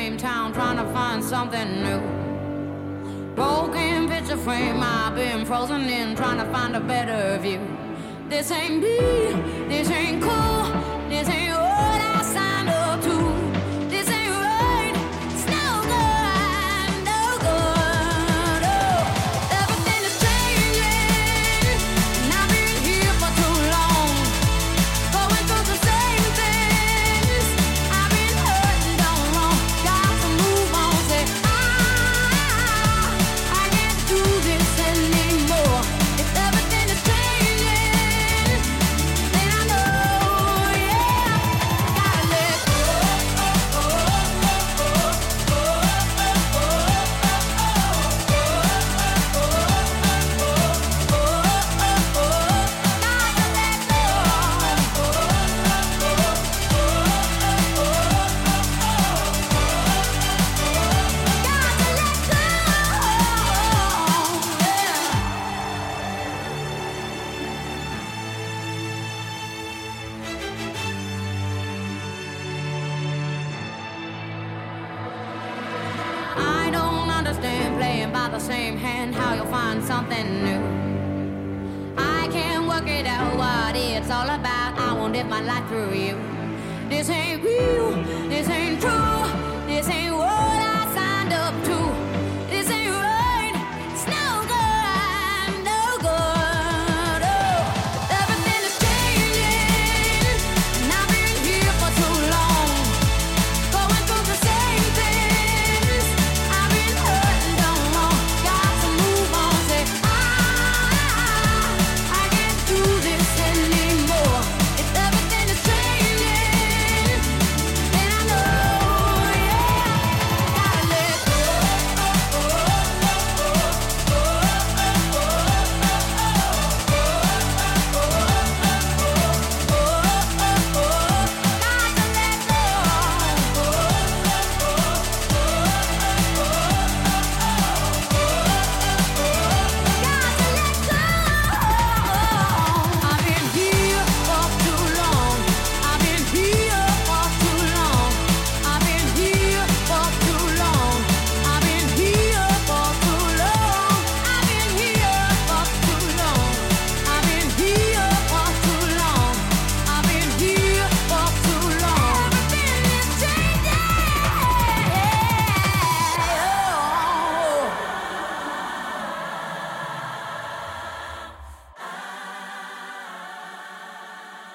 same town trying to find something new. Broken picture frame, I've been frozen in trying to find a better view. This ain't me, this ain't cool, this ain't what I signed up to. This ain't right, it's no good, no good. Oh, everything is changing, and I've been here for too long, going through the same things. I've been hurt and done wrong, got to move on. Say I can't do this anymore. If everything is changing, then I know, yeah, gotta let go. I don't understand playing by the same hand, how you'll find something new. I can't work it out what it's all about. I won't live my life through you. This ain't real, this ain't true, this ain't what